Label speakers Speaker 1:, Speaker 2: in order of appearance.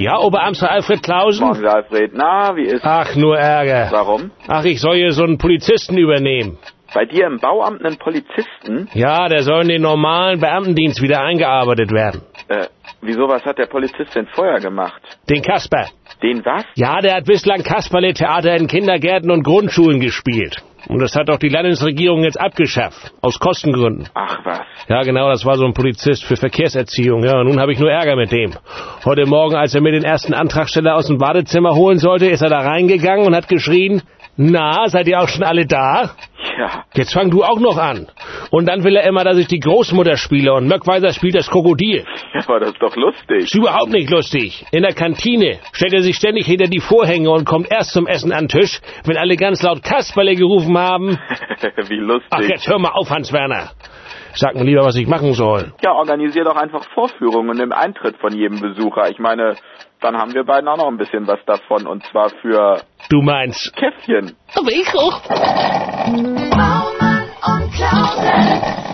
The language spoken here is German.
Speaker 1: Ja, Oberamtsrat Alfred Klausen?
Speaker 2: Morgen, Alfred. Na, wie ist...
Speaker 1: Ach, nur Ärger.
Speaker 2: Warum?
Speaker 1: Ach, ich soll hier so einen Polizisten übernehmen.
Speaker 2: Bei dir im Bauamt einen Polizisten?
Speaker 1: Ja, der soll in den normalen Beamtendienst wieder eingearbeitet werden.
Speaker 2: Wieso, was hat der Polizist denn vorher gemacht?
Speaker 1: Den Kasper.
Speaker 2: Den was?
Speaker 1: Ja, der hat bislang Kasperle-Theater in Kindergärten und Grundschulen gespielt. Und das hat doch die Landesregierung jetzt abgeschafft. Aus Kostengründen.
Speaker 2: Ach was.
Speaker 1: Ja, genau, das war so ein Polizist für Verkehrserziehung. Ja, und nun habe ich nur Ärger mit dem. Heute Morgen, als er mir den ersten Antragsteller aus dem Badezimmer holen sollte, ist er da reingegangen und hat geschrien, na, seid ihr auch schon alle da?
Speaker 2: Ja.
Speaker 1: Jetzt fang du auch noch an. Und dann will er immer, dass ich die Großmutter spiele und Möckweiser spielt das Krokodil.
Speaker 2: Ja, aber das ist doch lustig.
Speaker 1: Ist überhaupt nicht lustig. In der Kantine stellt er sich ständig hinter die Vorhänge und kommt erst zum Essen an den Tisch, wenn alle ganz laut Kasperle gerufen haben.
Speaker 2: Wie lustig.
Speaker 1: Ach, jetzt hör mal auf, Hans-Werner. Sag mir lieber, was ich machen soll.
Speaker 2: Ja, organisier doch einfach Vorführungen im Eintritt von jedem Besucher. Ich meine, dann haben wir beiden auch noch ein bisschen was davon. Und zwar für...
Speaker 1: Du meinst...
Speaker 2: Käffchen.
Speaker 1: Aber ich auch.
Speaker 3: Baumann und Klausen.